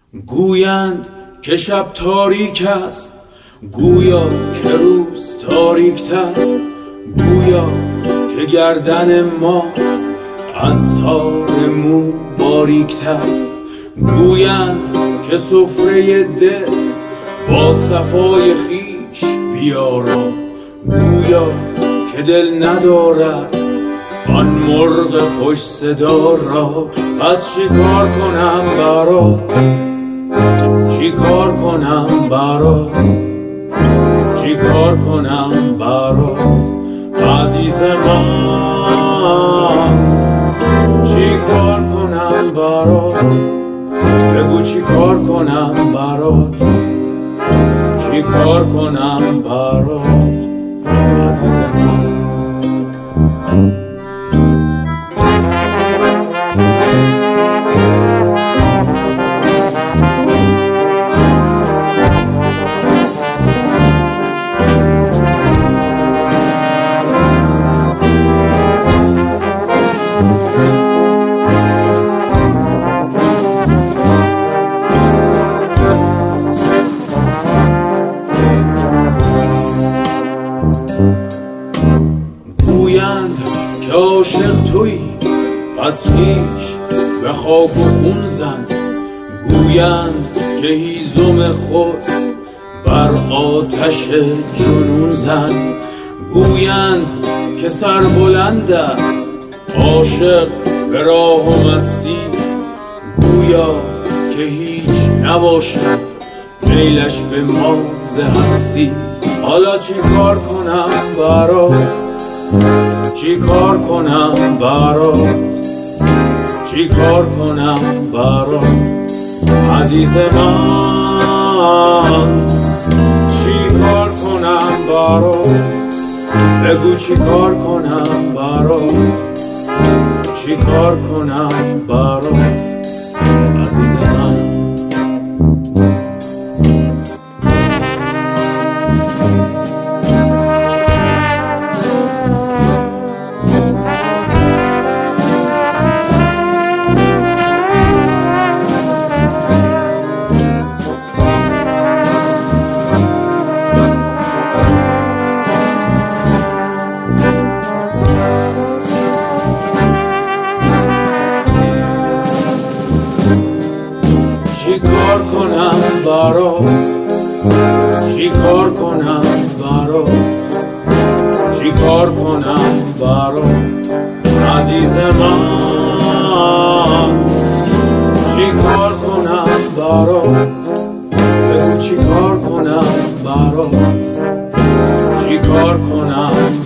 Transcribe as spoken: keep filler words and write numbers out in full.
گویند که شب تاریک است، گویا که روز تاریک‌تر، گویا که گردن ما از تار مو باریک‌تر، گویند که سفره دل با صفای خیش بیارا، گویا که دل ندارد آن مرغ خوش صدا را. پس چی کار کنم برات، چی کار کنم برات، چی کار کنم برات عزیز من، چی کار کنم برات، بگو چی کار کنم برات، چی کار کنم برات عزیز من. گویند که عاشق تویی پس خیش به خاک و خون زن، گویند که هیزم خود بر آتش جنون زن، گویند که سر بلند است عاشق به راه و مستی، گویا که هیچ نباشد میلش به ماز هستی. حالا چی کار کنم برات، چی کار کنم برات، چی کار کنم برات عزیز من، چی کار کنم برات، بگو چی کار کنم برات، چی کار کنم برات عزیز من. چی کار کنم برات، چی کار کنم برات، چی کار کنم برات عزیز من، چی کار کنم برات، بگو چی کار کنم برات، چی کار کنم